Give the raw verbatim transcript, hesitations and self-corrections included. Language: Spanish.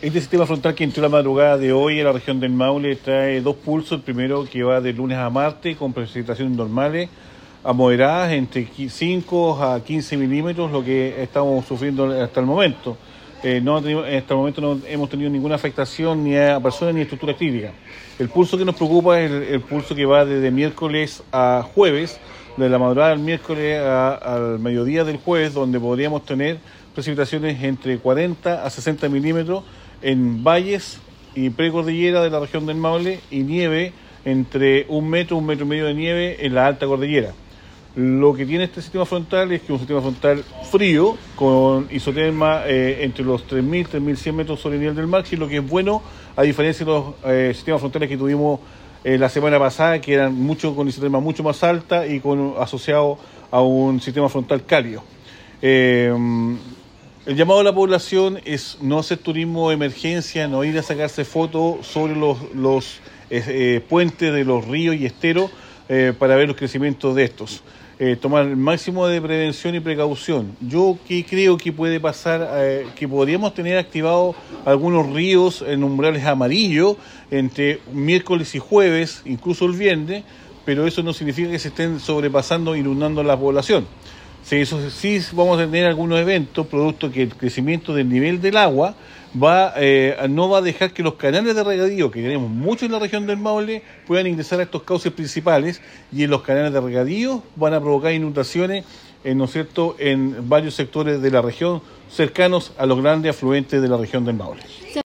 Este sistema frontal que entró la madrugada de hoy en la región del Maule trae dos pulsos. El primero que va de lunes a martes con precipitaciones normales a moderadas entre cinco a quince milímetros, lo que estamos sufriendo hasta el momento. Eh, no hasta el momento no hemos tenido ninguna afectación ni a personas ni a estructuras críticas. El pulso que nos preocupa es el, el pulso que va desde miércoles a jueves, de la madrugada del miércoles a, al mediodía del jueves, donde podríamos tener precipitaciones entre cuarenta a sesenta milímetros en valles y precordillera de la región del Maule y nieve entre un metro, un metro y medio de nieve en la alta cordillera. Lo que tiene este sistema frontal es que es un sistema frontal frío con isoterma eh, entre los tres mil, tres mil cien metros sobre el nivel del mar, y lo que es bueno a diferencia de los eh, sistemas frontales que tuvimos eh, la semana pasada, que eran mucho con isoterma mucho más alta y con asociado a un sistema frontal cálido. Eh, El llamado a la población es no hacer turismo de emergencia, no ir a sacarse fotos sobre los, los eh, puentes de los ríos y esteros eh, para ver los crecimientos de estos. Eh, tomar el máximo de prevención y precaución. Yo que creo que puede pasar, eh, que podríamos tener activados algunos ríos en umbrales amarillos entre miércoles y jueves, incluso el viernes, pero eso no significa que se estén sobrepasando, inundando la población. Sí, eso sí, vamos a tener algunos eventos, producto que el crecimiento del nivel del agua va eh, no va a dejar que los canales de regadío, que tenemos muchos en la región del Maule, puedan ingresar a estos cauces principales, y en los canales de regadío van a provocar inundaciones, eh, ¿no es cierto?, en varios sectores de la región cercanos a los grandes afluentes de la región del Maule.